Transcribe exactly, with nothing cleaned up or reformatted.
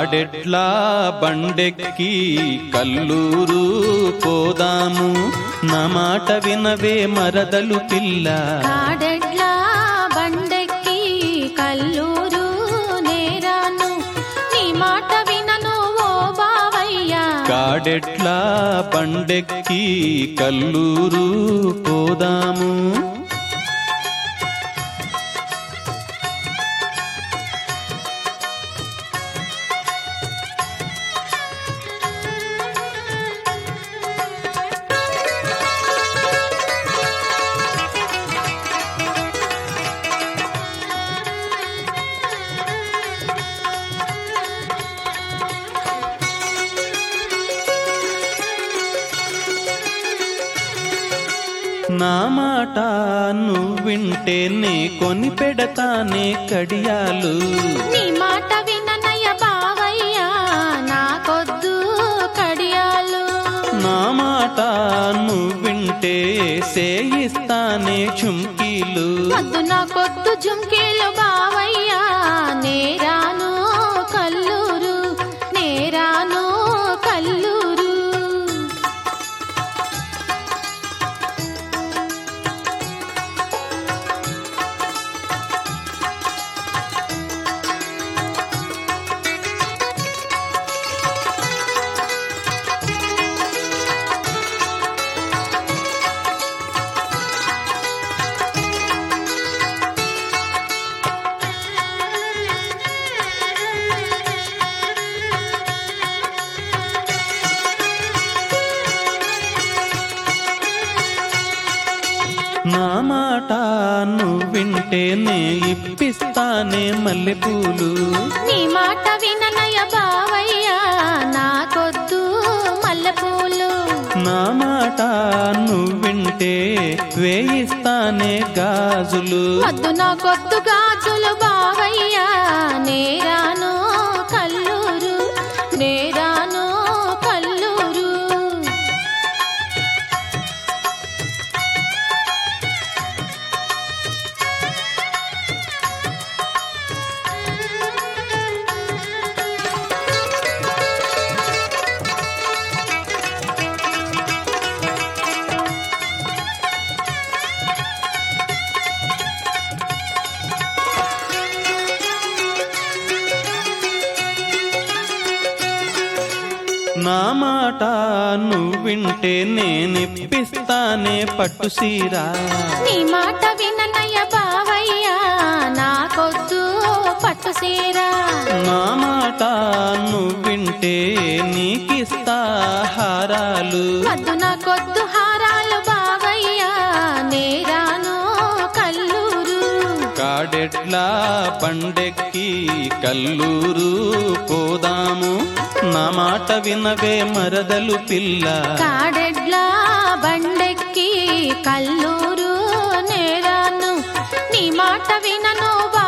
కాడెట్లా బండెక్కి కల్లూరు పోదాము, నా మాట వినవే మరదలు పిల్ల. కాడెట్లా బండెక్కి కల్లూరు నేరాను, నీ మాట వినను ఓ బావయ్యా. కాడెట్లా బండెక్కి కల్లూరు పోదాము. నా మాట నువ్వింటే నే కొని పెడతానే కడియాలు. నీ మాట విననయ్య బావయ్యా, నాకొద్దు కడియాలు. నా మాట నువ్వింటే సేయిస్తానే ఝుమ్కీలు. వద్దు నాకొద్దు ఝుమ్కీలు బావయ్యా, నేరాను కల్లూరు, నేరాను కల్లూరు. నా మాట నువ్వింటే నే ఇప్పిస్తానే మల్లెపూలు. నీ మాట విననయ్య బావయ్యా, నాకొద్దు మల్లెపూలు. నా మాట నువ్వింటే వేయిస్తానే గాజులు. వద్దు నాకొద్దు గాజులు బావయ్యా, నేరాను కల్లూరు, నేరాను కల్లూరు. నా మాట నువ్వింటే నేనిప్పిస్తానే పట్టు సీర. నీ మాట విననయ్య బావయ్యా, నాకొద్దు పట్టు సీర. నా మాట నువ్వింటే నీకిస్తా హారాలు. వద్దు నాకొద్దు హారాలు బావయ్యా, నేరాను కల్లూరు. కాడెట్లా బండెక్కి కల్లూరు పోదాము, నా మాట వినవే మరదలు పిల్ల. కాడెడ్లా బండెక్కి కల్లూరు నేరాను, నీ మాట వినను